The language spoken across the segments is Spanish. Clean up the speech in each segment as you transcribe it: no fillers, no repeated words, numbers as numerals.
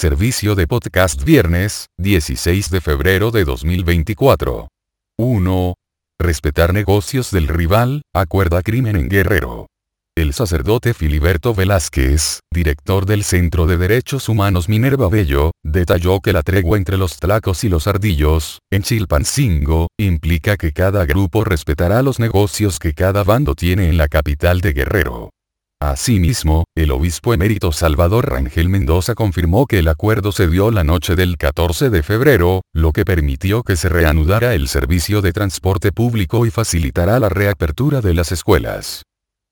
Servicio de podcast viernes, 16 de febrero de 2024. 1. Respetar negocios del rival, acuerda crimen en Guerrero. El sacerdote Filiberto Velázquez, director del Centro de Derechos Humanos Minerva Bello, detalló que la tregua entre los tlacos y los ardillos, en Chilpancingo, implica que cada grupo respetará los negocios que cada bando tiene en la capital de Guerrero. Asimismo, el obispo emérito Salvador Rangel Mendoza confirmó que el acuerdo se dio la noche del 14 de febrero, lo que permitió que se reanudara el servicio de transporte público y facilitará la reapertura de las escuelas.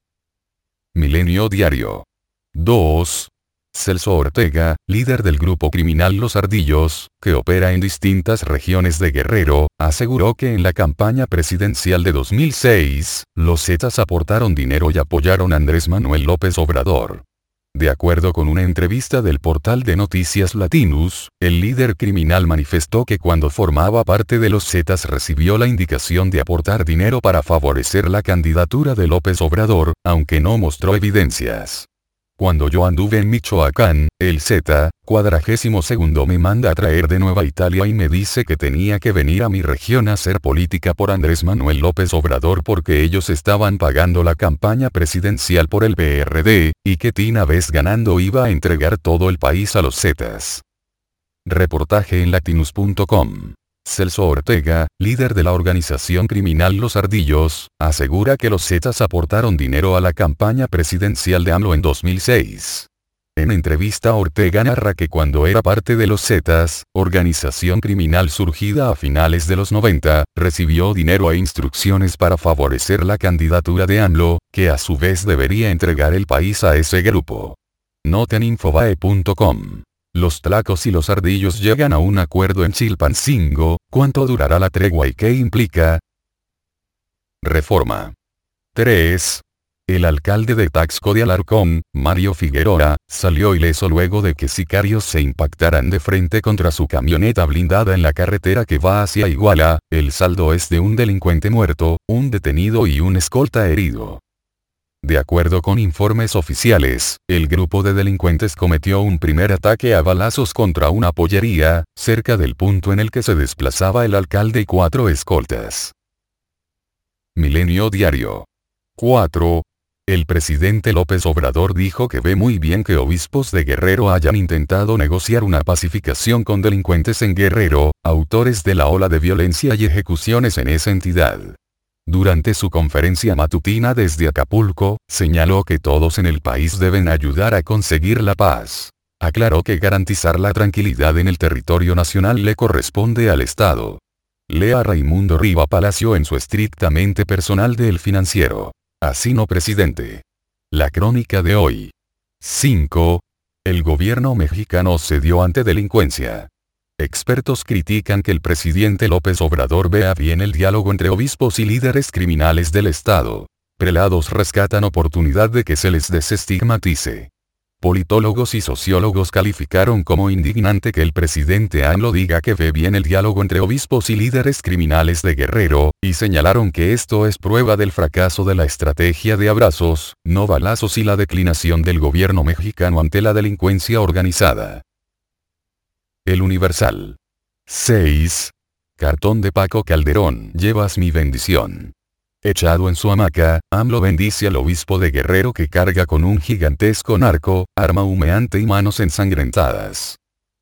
Milenio Diario. 2. Celso Ortega, líder del grupo criminal Los Ardillos, que opera en distintas regiones de Guerrero, aseguró que en la campaña presidencial de 2006, los Zetas aportaron dinero y apoyaron a Andrés Manuel López Obrador. De acuerdo con una entrevista del portal de noticias Latinus, el líder criminal manifestó que cuando formaba parte de los Zetas recibió la indicación de aportar dinero para favorecer la candidatura de López Obrador, aunque no mostró evidencias. Cuando yo anduve en Michoacán, el Z, 42º me manda a traer de Nueva Italia y me dice que tenía que venir a mi región a hacer política por Andrés Manuel López Obrador porque ellos estaban pagando la campaña presidencial por el PRD, y que una vez ganando iba a entregar todo el país a los Zetas. Reportaje en latinus.com. Celso Ortega, líder de la organización criminal Los Ardillos, asegura que los Zetas aportaron dinero a la campaña presidencial de AMLO en 2006. En entrevista Ortega narra que cuando era parte de los Zetas, organización criminal surgida a finales de los 90, recibió dinero e instrucciones para favorecer la candidatura de AMLO, que a su vez debería entregar el país a ese grupo. Nota en infobae.com. Los tlacos y los ardillos llegan a un acuerdo en Chilpancingo. ¿Cuánto durará la tregua y qué implica? Reforma. 3. El alcalde de Taxco de Alarcón, Mario Figueroa, salió ileso luego de que sicarios se impactaran de frente contra su camioneta blindada en la carretera que va hacia Iguala. El saldo es de un delincuente muerto, un detenido y un escolta herido. De acuerdo con informes oficiales, el grupo de delincuentes cometió un primer ataque a balazos contra una pollería, cerca del punto en el que se desplazaba el alcalde y 4 escoltas. Milenio Diario. 4. El presidente López Obrador dijo que ve muy bien que obispos de Guerrero hayan intentado negociar una pacificación con delincuentes en Guerrero, autores de la ola de violencia y ejecuciones en esa entidad. Durante su conferencia matutina desde Acapulco, señaló que todos en el país deben ayudar a conseguir la paz. Aclaró que garantizar la tranquilidad en el territorio nacional le corresponde al Estado. Lea Raimundo Riva Palacio en su estrictamente personal de El Financiero. Así no, presidente. La crónica de hoy. 5. El gobierno mexicano cedió ante delincuencia. Expertos critican que el presidente López Obrador vea bien el diálogo entre obispos y líderes criminales del Estado. Prelados rescatan oportunidad de que se les desestigmatice. Politólogos y sociólogos calificaron como indignante que el presidente AMLO diga que ve bien el diálogo entre obispos y líderes criminales de Guerrero, y señalaron que esto es prueba del fracaso de la estrategia de abrazos, no balazos y la declinación del gobierno mexicano ante la delincuencia organizada. El Universal. 6. Cartón de Paco Calderón. Llevas mi bendición. Echado en su hamaca, AMLO bendice al obispo de Guerrero que carga con un gigantesco narco, arma humeante y manos ensangrentadas.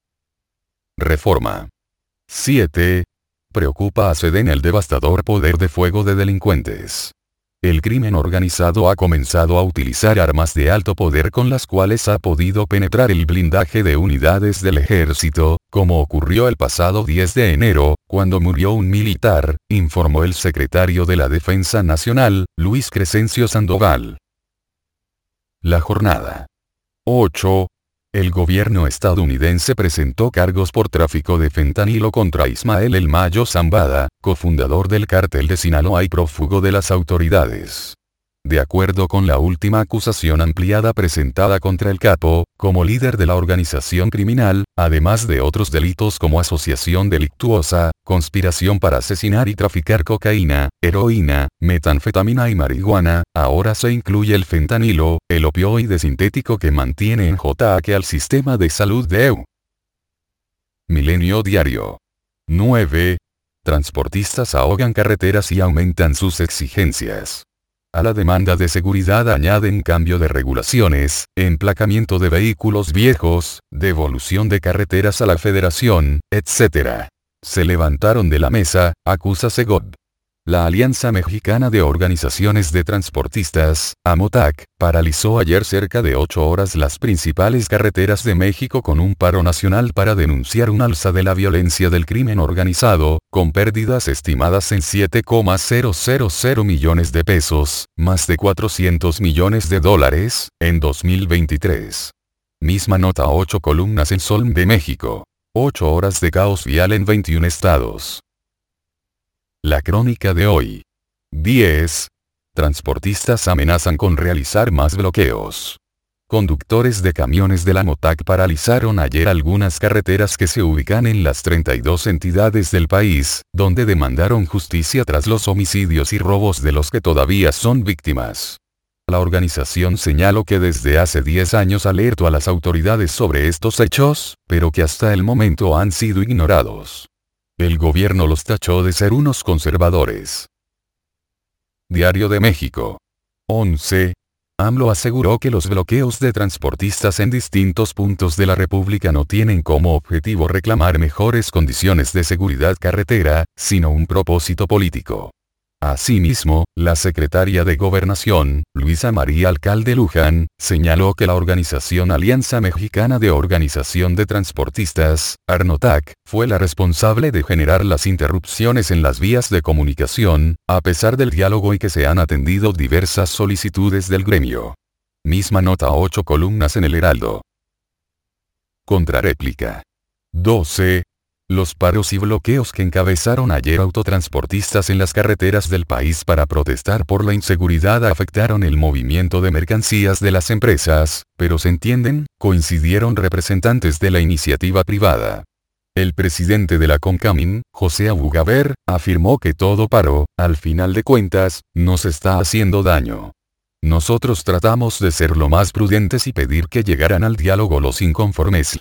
Reforma. 7. Preocupa a Sedena el devastador poder de fuego de delincuentes. El crimen organizado ha comenzado a utilizar armas de alto poder con las cuales ha podido penetrar el blindaje de unidades del ejército, como ocurrió el pasado 10 de enero, cuando murió un militar, informó el secretario de la Defensa Nacional, Luis Crescencio Sandoval. La jornada. 8. El gobierno estadounidense presentó cargos por tráfico de fentanilo contra Ismael El Mayo Zambada, cofundador del cártel de Sinaloa y prófugo de las autoridades. De acuerdo con la última acusación ampliada presentada contra el capo, como líder de la organización criminal, además de otros delitos como asociación delictuosa, conspiración para asesinar y traficar cocaína, heroína, metanfetamina y marihuana, ahora se incluye el fentanilo, el opioide sintético que mantiene en jaque al sistema de salud de EU. Milenio Diario. 9. Transportistas ahogan carreteras y aumentan sus exigencias. A la demanda de seguridad añaden cambio de regulaciones, emplacamiento de vehículos viejos, devolución de carreteras a la Federación, etc. Se levantaron de la mesa, acusa Segov. La Alianza Mexicana de Organizaciones de Transportistas, AMOTAC, paralizó ayer cerca de 8 horas las principales carreteras de México con un paro nacional para denunciar un alza de la violencia del crimen organizado, con pérdidas estimadas en 7,000 millones de pesos, más de 400 millones de dólares, en 2023. Misma nota 8 columnas en Sol de México. 8 horas de caos vial en 21 estados. La crónica de hoy. 10. Transportistas amenazan con realizar más bloqueos. Conductores de camiones de la AMOTAC paralizaron ayer algunas carreteras que se ubican en las 32 entidades del país, donde demandaron justicia tras los homicidios y robos de los que todavía son víctimas. La organización señaló que desde hace 10 años alertó a las autoridades sobre estos hechos, pero que hasta el momento han sido ignorados. El gobierno los tachó de ser unos conservadores. Diario de México. 11. AMLO aseguró que los bloqueos de transportistas en distintos puntos de la República no tienen como objetivo reclamar mejores condiciones de seguridad carretera, sino un propósito político. Asimismo, la secretaria de Gobernación, Luisa María Alcalde Luján, señaló que la organización Alianza Mexicana de Organización de Transportistas, ARNOTAC, fue la responsable de generar las interrupciones en las vías de comunicación, a pesar del diálogo y que se han atendido diversas solicitudes del gremio. Misma nota 8 columnas en el Heraldo. Contrarréplica. 12. Los paros y bloqueos que encabezaron ayer autotransportistas en las carreteras del país para protestar por la inseguridad afectaron el movimiento de mercancías de las empresas, pero se entienden, coincidieron representantes de la iniciativa privada. El presidente de la CONCAMIN, José Abugaber, afirmó que todo paro, al final de cuentas, nos está haciendo daño. Nosotros tratamos de ser lo más prudentes y pedir que llegaran al diálogo los inconformes.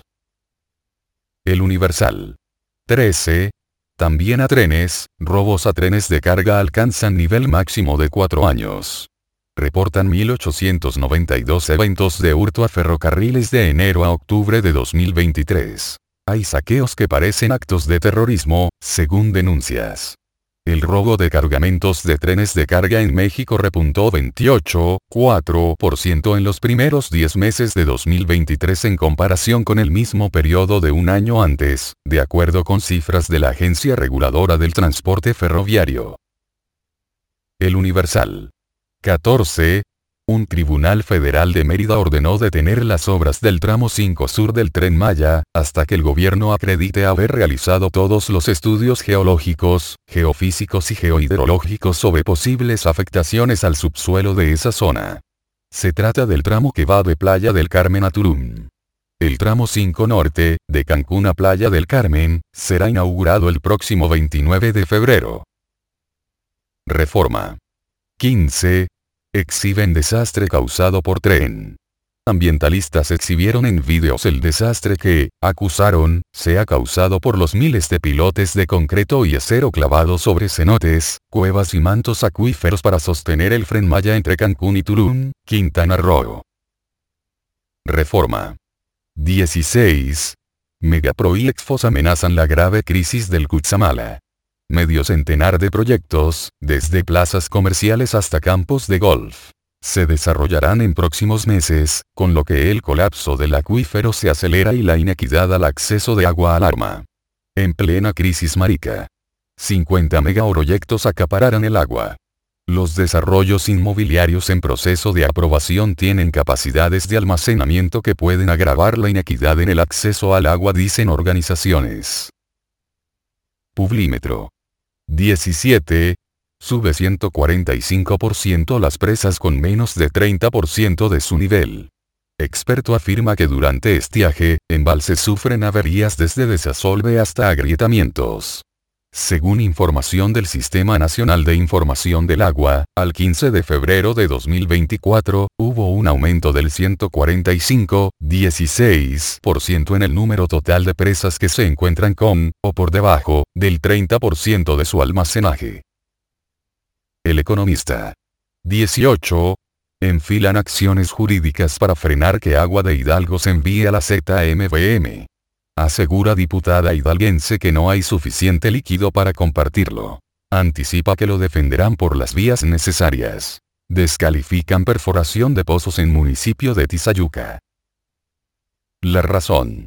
El Universal. 13. También a trenes, robos a trenes de carga alcanzan nivel máximo de 4 años. Reportan 1892 eventos de hurto a ferrocarriles de enero a octubre de 2023. Hay saqueos que parecen actos de terrorismo, según denuncias. El robo de cargamentos de trenes de carga en México repuntó 28,4% en los primeros 10 meses de 2023 en comparación con el mismo periodo de un año antes, de acuerdo con cifras de la Agencia Reguladora del Transporte Ferroviario. El Universal. 14. Un tribunal federal de Mérida ordenó detener las obras del tramo 5 sur del Tren Maya, hasta que el gobierno acredite haber realizado todos los estudios geológicos, geofísicos y geohidrológicos sobre posibles afectaciones al subsuelo de esa zona. Se trata del tramo que va de Playa del Carmen a Tulum. El tramo 5 norte, de Cancún a Playa del Carmen, será inaugurado el próximo 29 de febrero. Reforma. 15. Exhiben desastre causado por tren. Ambientalistas exhibieron en vídeos el desastre que, acusaron, se ha causado por los miles de pilotes de concreto y acero clavados sobre cenotes, cuevas y mantos acuíferos para sostener el Tren Maya entre Cancún y Tulum, Quintana Roo. Reforma. 16. Megaproyectos amenazan la grave crisis del Cutzamala. Medio centenar de proyectos, desde plazas comerciales hasta campos de golf, se desarrollarán en próximos meses, con lo que el colapso del acuífero se acelera y la inequidad al acceso de agua alarma. En plena crisis marica. 50 megaproyectos acapararán el agua. Los desarrollos inmobiliarios en proceso de aprobación tienen capacidades de almacenamiento que pueden agravar la inequidad en el acceso al agua, dicen organizaciones. Publímetro. 17. Sube 145% las presas con menos de 30% de su nivel. Experto afirma que durante estiaje, embalses sufren averías desde desasolve hasta agrietamientos. Según información del Sistema Nacional de Información del Agua, al 15 de febrero de 2024, hubo un aumento del 145,16% en el número total de presas que se encuentran con, o por debajo, del 30% de su almacenaje. El Economista. 18. Enfilan acciones jurídicas para frenar que Agua de Hidalgo se envíe a la ZMBM. Asegura diputada hidalguense que no hay suficiente líquido para compartirlo. Anticipa que lo defenderán por las vías necesarias. Descalifican perforación de pozos en municipio de Tizayuca. La Razón.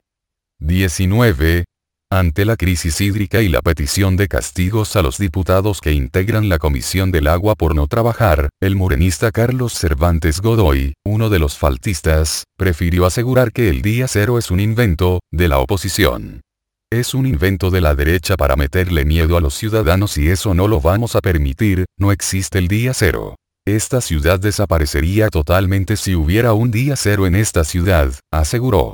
19. Ante la crisis hídrica y la petición de castigos a los diputados que integran la Comisión del Agua por no trabajar, el morenista Carlos Cervantes Godoy, uno de los faltistas, prefirió asegurar que el día cero es un invento de la oposición. Es un invento de la derecha para meterle miedo a los ciudadanos y eso no lo vamos a permitir, no existe el día cero. Esta ciudad desaparecería totalmente si hubiera un día cero en esta ciudad, aseguró.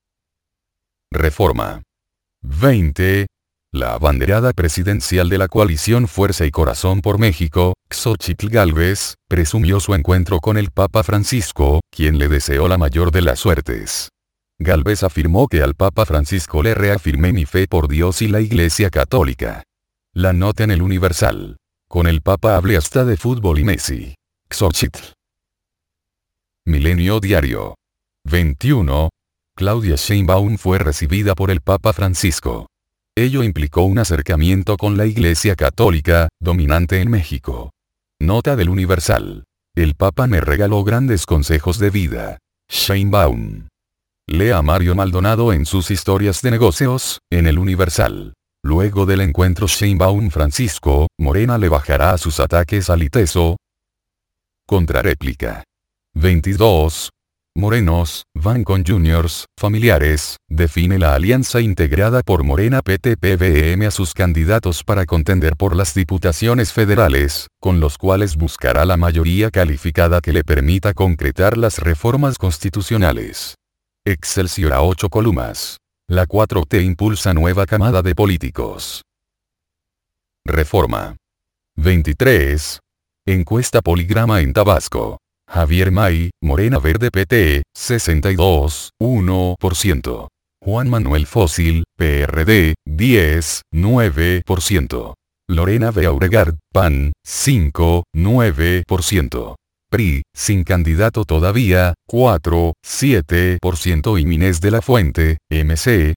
Reforma. 20. La abanderada presidencial de la coalición Fuerza y Corazón por México, Xóchitl Gálvez, presumió su encuentro con el Papa Francisco, quien le deseó la mayor de las suertes. Gálvez afirmó que al Papa Francisco le reafirmé mi fe por Dios y la Iglesia Católica. La nota en el Universal. Con el Papa hablé hasta de fútbol y Messi. Xóchitl. Milenio Diario. 21. Claudia Sheinbaum fue recibida por el Papa Francisco. Ello implicó un acercamiento con la Iglesia Católica, dominante en México. Nota del Universal. El Papa me regaló grandes consejos de vida. Sheinbaum. Lea a Mario Maldonado en sus historias de negocios, en el Universal. Luego del encuentro Sheinbaum-Francisco, Morena le bajará a sus ataques al ITESO. Contrarréplica. 22. Morenos, van con juniors, familiares, define la alianza integrada por Morena PT-PVM a sus candidatos para contender por las diputaciones federales, con los cuales buscará la mayoría calificada que le permita concretar las reformas constitucionales. Excelsior a 8 columnas. La 4T impulsa nueva camada de políticos. Reforma. 23. Encuesta Poligrama en Tabasco. Javier May, Morena Verde PT, 62,1%. Juan Manuel Fósil, PRD, 10,9%. Lorena Beauregard, PAN, 5,9%. PRI, sin candidato todavía, 4,7% y Inés de la Fuente, MC,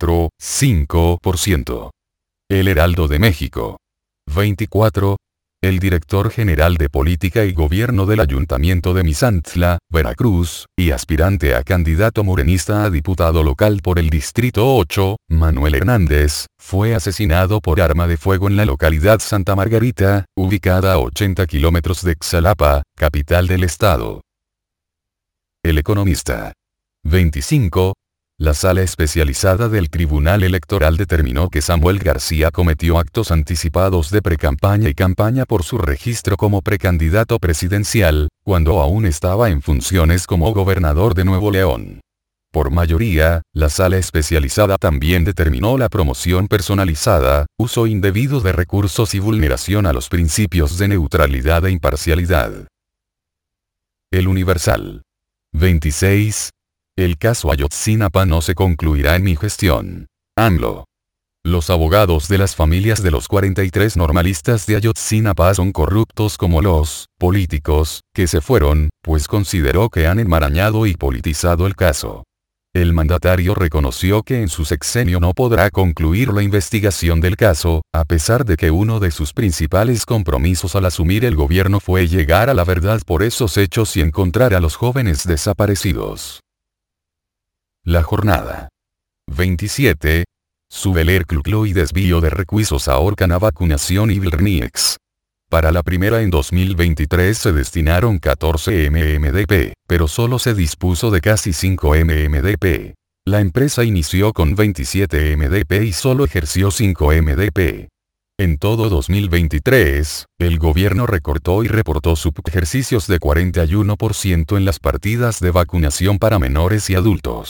4,5%. El Heraldo de México. 24. El director general de Política y Gobierno del Ayuntamiento de Misantla, Veracruz, y aspirante a candidato morenista a diputado local por el Distrito 8, Manuel Hernández, fue asesinado por arma de fuego en la localidad Santa Margarita, ubicada a 80 kilómetros de Xalapa, capital del estado. El Economista. 25. La sala especializada del Tribunal Electoral determinó que Samuel García cometió actos anticipados de precampaña y campaña por su registro como precandidato presidencial, cuando aún estaba en funciones como gobernador de Nuevo León. Por mayoría, la sala especializada también determinó la promoción personalizada, uso indebido de recursos y vulneración a los principios de neutralidad e imparcialidad. El Universal. 26. El caso Ayotzinapa no se concluirá en mi gestión. AMLO. Los abogados de las familias de los 43 normalistas de Ayotzinapa son corruptos como los políticos que se fueron, pues consideró que han enmarañado y politizado el caso. El mandatario reconoció que en su sexenio no podrá concluir la investigación del caso, a pesar de que uno de sus principales compromisos al asumir el gobierno fue llegar a la verdad por esos hechos y encontrar a los jóvenes desaparecidos. La Jornada. 27. Subeler Cluclo y desvío de recursos ahorcan a vacunación y Vilrniex. Para la primera en 2023 se destinaron 14 MMDP, pero solo se dispuso de casi 5 MMDP. La empresa inició con 27 MDP y solo ejerció 5 MDP. En todo 2023, el gobierno recortó y reportó subejercicios de 41% en las partidas de vacunación para menores y adultos.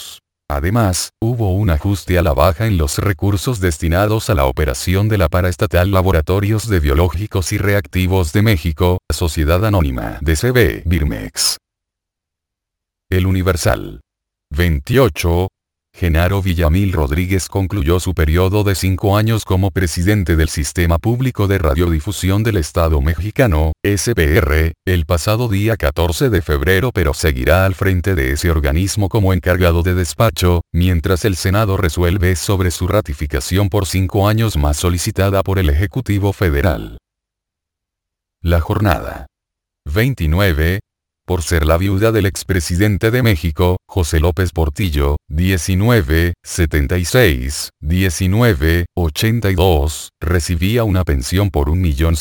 Además, hubo un ajuste a la baja en los recursos destinados a la operación de la paraestatal Laboratorios de Biológicos y Reactivos de México, Sociedad Anónima DCB Birmex. El Universal. 28. Genaro Villamil Rodríguez concluyó su periodo de 5 años como presidente del Sistema Público de Radiodifusión del Estado Mexicano, SPR, el pasado día 14 de febrero, pero seguirá al frente de ese organismo como encargado de despacho, mientras el Senado resuelve sobre su ratificación por 5 años más solicitada por el Ejecutivo Federal. La jornada. 29. Por ser la viuda del expresidente de México, José López Portillo, 1976-1982, recibía una pensión por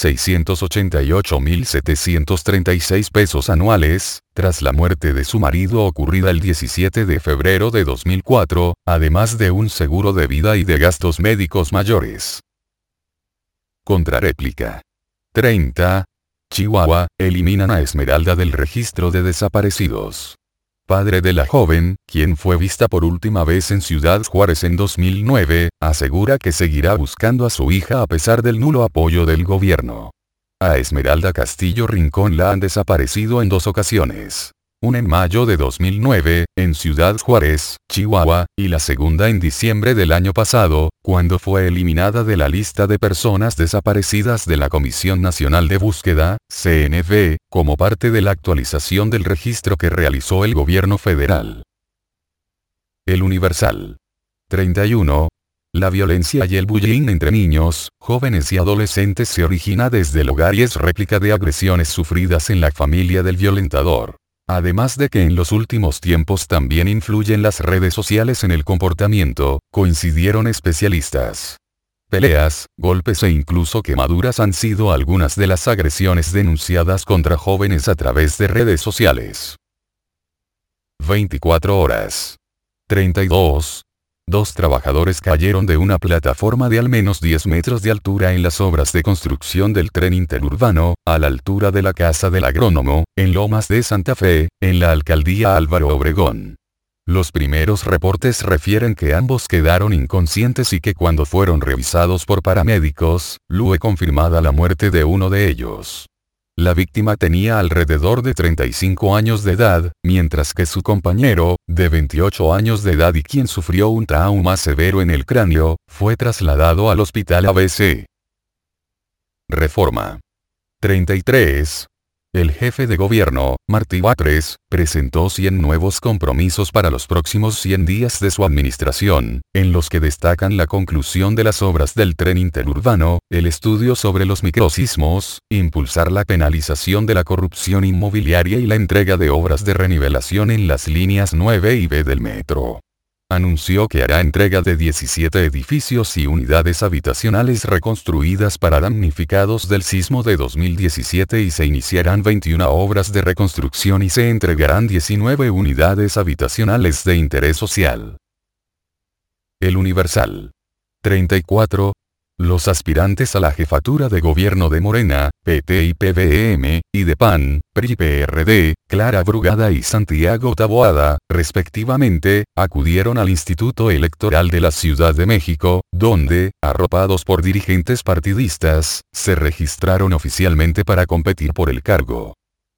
1.688.736 pesos anuales, tras la muerte de su marido ocurrida el 17 de febrero de 2004, además de un seguro de vida y de gastos médicos mayores. Contrarréplica. 30. Chihuahua, eliminan a Esmeralda del registro de desaparecidos. Padre de la joven, quien fue vista por última vez en Ciudad Juárez en 2009, asegura que seguirá buscando a su hija a pesar del nulo apoyo del gobierno. A Esmeralda Castillo Rincón la han desaparecido en 2 ocasiones. Una en mayo de 2009, en Ciudad Juárez, Chihuahua, y la segunda en diciembre del año pasado, cuando fue eliminada de la lista de personas desaparecidas de la Comisión Nacional de Búsqueda, CNB, como parte de la actualización del registro que realizó el gobierno federal. El Universal. 31. La violencia y el bullying entre niños, jóvenes y adolescentes se origina desde el hogar y es réplica de agresiones sufridas en la familia del violentador. Además de que en los últimos tiempos también influyen las redes sociales en el comportamiento, coincidieron especialistas. Peleas, golpes e incluso quemaduras han sido algunas de las agresiones denunciadas contra jóvenes a través de redes sociales. 24 horas. 32. 2 trabajadores cayeron de una plataforma de al menos 10 metros de altura en las obras de construcción del tren interurbano, a la altura de la casa del agrónomo, en Lomas de Santa Fe, en la alcaldía Álvaro Obregón. Los primeros reportes refieren que ambos quedaron inconscientes y que cuando fueron revisados por paramédicos, fue confirmada la muerte de uno de ellos. La víctima tenía alrededor de 35 años de edad, mientras que su compañero, de 28 años de edad y quien sufrió un trauma severo en el cráneo, fue trasladado al hospital ABC. Reforma. 33. El jefe de gobierno, Martí Batres, presentó 100 nuevos compromisos para los próximos 100 días de su administración, en los que destacan la conclusión de las obras del tren interurbano, el estudio sobre los microsismos, impulsar la penalización de la corrupción inmobiliaria y la entrega de obras de renivelación en las líneas 9 y B del metro. Anunció que hará entrega de 17 edificios y unidades habitacionales reconstruidas para damnificados del sismo de 2017 y se iniciarán 21 obras de reconstrucción y se entregarán 19 unidades habitacionales de interés social. El Universal. 34. Los aspirantes a la jefatura de gobierno de Morena, PT y PVM, y de PAN, PRI y PRD, Clara Brugada y Santiago Taboada, respectivamente, acudieron al Instituto Electoral de la Ciudad de México, donde, arropados por dirigentes partidistas, se registraron oficialmente para competir por el cargo.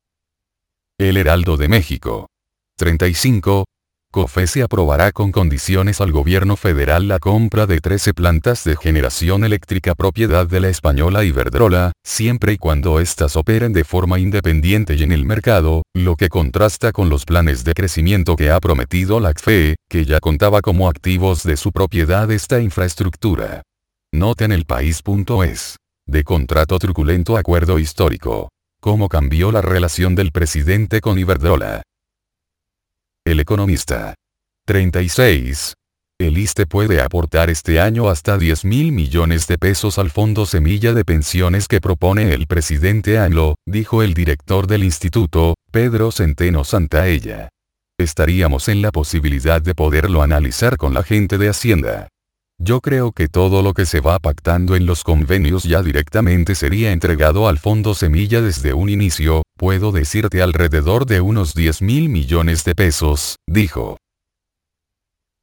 El Heraldo de México. 35. COFECE aprobará con condiciones al gobierno federal la compra de 13 plantas de generación eléctrica propiedad de la española Iberdrola, siempre y cuando éstas operen de forma independiente y en el mercado, lo que contrasta con los planes de crecimiento que ha prometido la CFE, que ya contaba como activos de su propiedad esta infraestructura. Nota en elpaís.es. De contrato truculento acuerdo histórico. ¿Cómo cambió la relación del presidente con Iberdrola? El Economista. 36. El ISSSTE puede aportar este año hasta 10.000 millones de pesos al Fondo Semilla de Pensiones que propone el presidente AMLO, dijo el director del instituto, Pedro Centeno Santaella. Estaríamos en la posibilidad de poderlo analizar con la gente de Hacienda. Yo creo que todo lo que se va pactando en los convenios ya directamente sería entregado al Fondo Semilla desde un inicio, puedo decirte alrededor de unos 10.000 millones de pesos, dijo.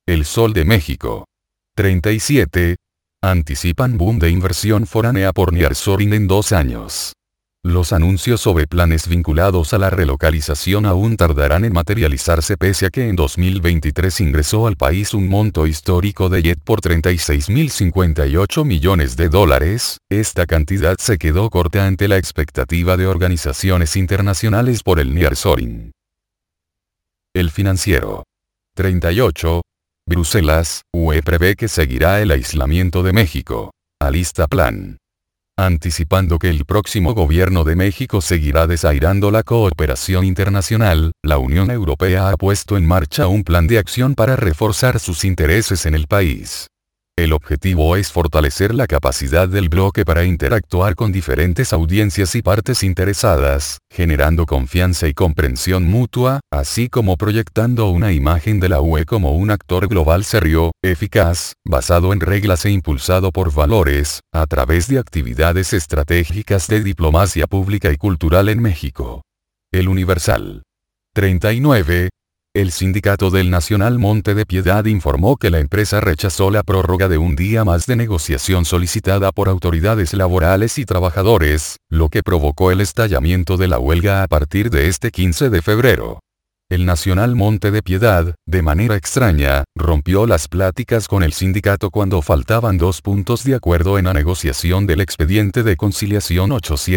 El Sol de México. 37. Anticipan boom de inversión foránea por nearshoring en 2 años. Los anuncios sobre planes vinculados a la relocalización aún tardarán en materializarse pese a que en 2023 ingresó al país un monto histórico de jet por $36.058 millones. Esta cantidad se quedó corta ante la expectativa de organizaciones internacionales por el nearshoring. El Financiero. 38. Bruselas, UE prevé que seguirá el aislamiento de México. Alista plan. Anticipando que el próximo gobierno de México seguirá desairando la cooperación internacional, la Unión Europea ha puesto en marcha un plan de acción para reforzar sus intereses en el país. El objetivo es fortalecer la capacidad del bloque para interactuar con diferentes audiencias y partes interesadas, generando confianza y comprensión mutua, así como proyectando una imagen de la UE como un actor global serio, eficaz, basado en reglas e impulsado por valores, a través de actividades estratégicas de diplomacia pública y cultural en México. El Universal. 39. El sindicato del Nacional Monte de Piedad informó que la empresa rechazó la prórroga de un día más de negociación solicitada por autoridades laborales y trabajadores, lo que provocó el estallamiento de la huelga a partir de este 15 de febrero. El Nacional Monte de Piedad, de manera extraña, rompió las pláticas con el sindicato cuando faltaban 2 puntos de acuerdo en la negociación del expediente de conciliación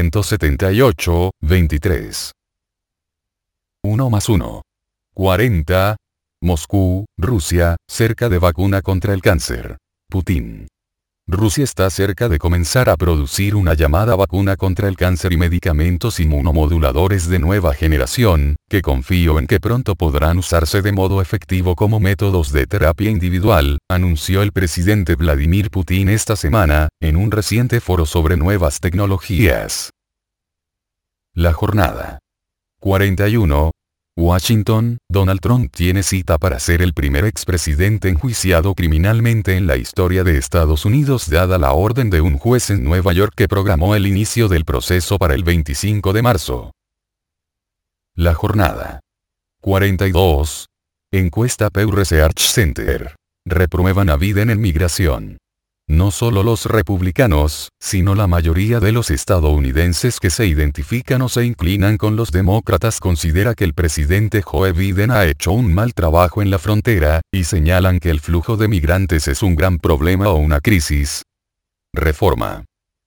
878-23. 1+1. 40. Moscú, Rusia, cerca de vacuna contra el cáncer. Putin. Rusia está cerca de comenzar a producir una llamada vacuna contra el cáncer y medicamentos inmunomoduladores de nueva generación, que confío en que pronto podrán usarse de modo efectivo como métodos de terapia individual, anunció el presidente Vladimir Putin esta semana, en un reciente foro sobre nuevas tecnologías. La jornada. 41. Washington, Donald Trump tiene cita para ser el primer expresidente enjuiciado criminalmente en la historia de Estados Unidos dada la orden de un juez en Nueva York que programó el inicio del proceso para el 25 de marzo. La jornada. 42. Encuesta Pew Research Center. Reprueban a Biden en migración. No solo los republicanos, sino la mayoría de los estadounidenses que se identifican o se inclinan con los demócratas considera que el presidente Joe Biden ha hecho un mal trabajo en la frontera, y señalan que el flujo de migrantes es un gran problema o una crisis. Reforma.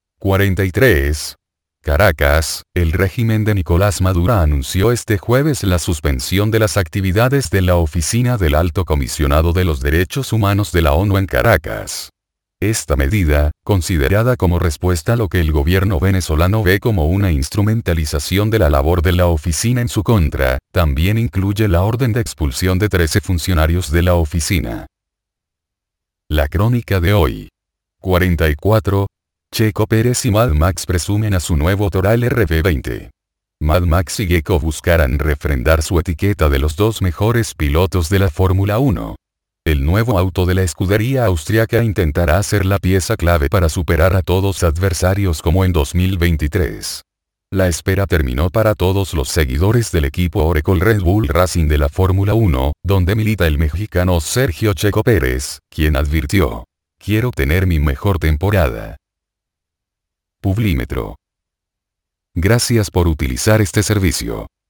43. Caracas, el régimen de Nicolás Maduro anunció este jueves la suspensión de las actividades de la Oficina del Alto Comisionado de los Derechos Humanos de la ONU en Caracas. Esta medida, considerada como respuesta a lo que el gobierno venezolano ve como una instrumentalización de la labor de la oficina en su contra, también incluye la orden de expulsión de 13 funcionarios de la oficina. La crónica de hoy. 44. Checo Pérez y Mad Max presumen a su nuevo Toral RB20. Mad Max y Checo buscarán refrendar su etiqueta de los 2 mejores pilotos de la Fórmula 1. El nuevo auto de la escudería austriaca intentará ser la pieza clave para superar a todos adversarios como en 2023. La espera terminó para todos los seguidores del equipo Oracle Red Bull Racing de la Fórmula 1, donde milita el mexicano Sergio Checo Pérez, quien advirtió: "Quiero tener mi mejor temporada". Publímetro. Gracias por utilizar este servicio.